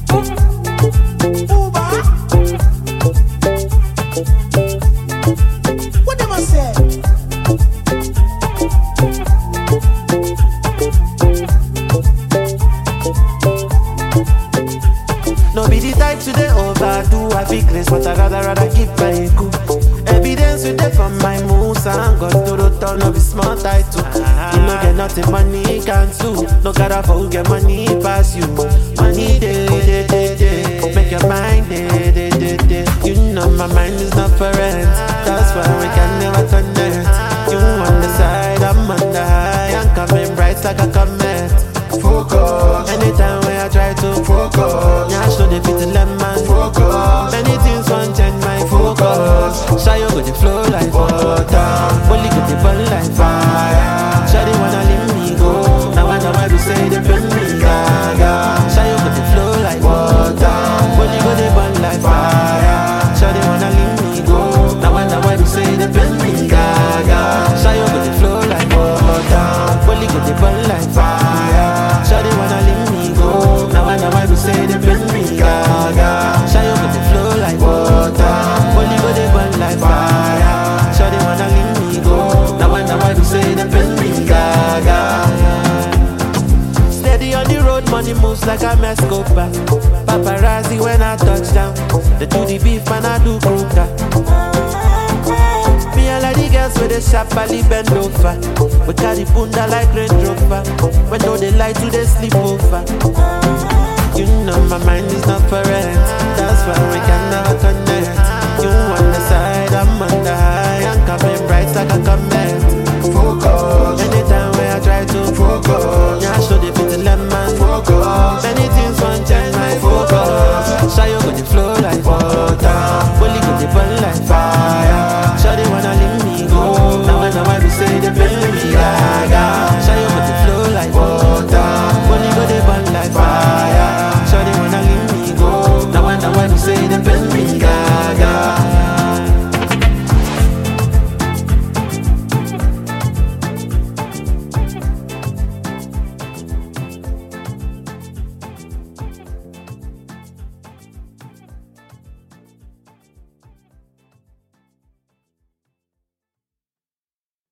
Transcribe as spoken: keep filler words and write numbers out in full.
What them a say? No be the type to the overdo. I be grace, but I rather rather keep my cool. Evidence with them from my moves and got to the turn of a small title. You no get nothing money can do. No gotta for get money pass you. Money day day day day. Make your mind day day day day. You know my mind is not for rent. That's why we can never connect. You on the side, I'm on the high. I'm coming bright like a comet. Focus, Anytime when I try to focus, yeah, show the fit lemon. focus, Many things won't change my focus. Shy you go the flow like water. Only go the burn like fire. Shy they wanna leave me go. Now I know why we say they bring me gaga. Shy you go the flow like water. Only go the burn like fire. Shy they wanna leave me go. Now I know why we say they bring me gaga. Shy you go the flow like water. Only go the burn like fire. Shy they wanna leave me go. Now I know why we say they bring me gaga. Shy you go the flow like water. Only go the burn like fire. Shy they wanna leave me go. Now I know why we say they bring me gaga. Steady on the road, money moves like a Mescopa. Paparazzi when I touch down. They do the beef and I do coca. Me and like the girls with the sharply bend over. We carry bunda like Range Rover. When know they like to they sleep over.